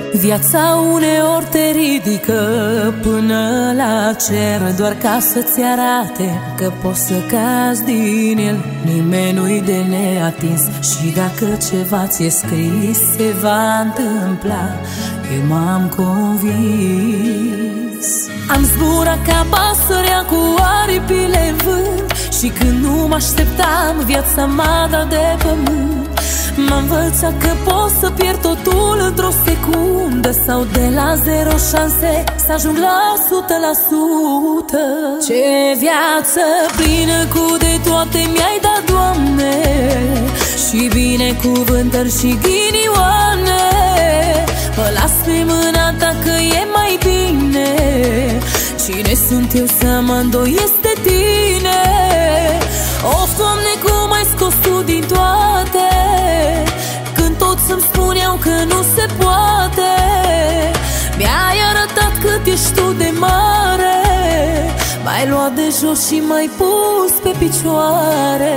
Viața uneori te ridică până la cer, doar ca să-ți arate că poți să cazi din el. Nimeni nu-i de neatins și dacă ceva ți-e scris se va întâmpla, eu m-am convins. Am zburat ca pasărea cu aripile în vânt și când nu mă așteptam, viața m-a dat de pământ. M-a învățat că pot să pierd totul într-o secundă, sau de la 0 șanse să ajung la 100%. Ce viață plină cu de toate mi-ai dat, Doamne, și binecuvântări și ghinioane. Mă las pe mâna Ta că e mai bine. Cine sunt eu să mă îndoiesc de Tine? Of, Doamne, cum ai scos Tu din toate, când toți îmi spuneau că nu se poate. Mi-ai arătat cât ești Tu de mare, m-ai luat de jos și m-ai pus pe picioare.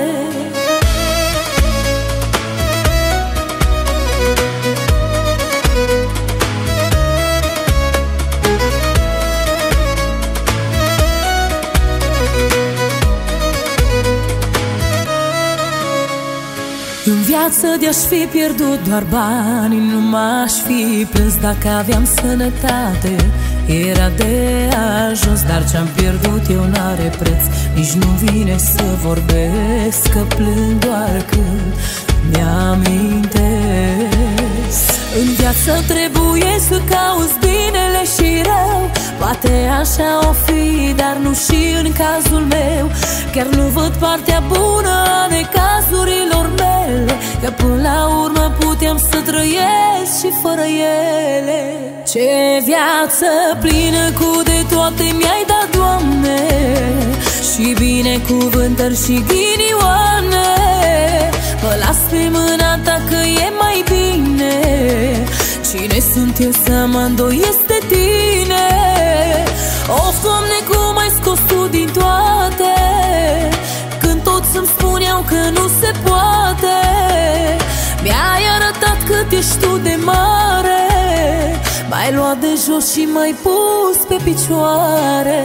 În viață de-aș fi pierdut doar bani, nu m-aș fi plâns. Dacă aveam sănătate, era de ajuns. Dar ce-am pierdut eu n-are preț, nici nu vine să vorbesc, că plâng doar când mi-amintesc. În viață trebuie să cauți binele și rău, poate așa o fi, dar nu și în cazul meu. Chiar nu văd partea bună a necazurilor mele, că până la urmă puteam să trăiesc și fără ele. Ce viață plină cu de toate mi-ai dat, Doamne, și binecuvântări și ghinioane. Mă las pe mâna Ta că e mai bine. Cine sunt eu să mă îndoiesc de Tine? Of, Doamne, cum ai scos Tu din toate, când toți îmi spuneau că nu se poate. Mi-ai arătat cât ești Tu de mare, m-ai luat de jos și m-ai pus pe picioare.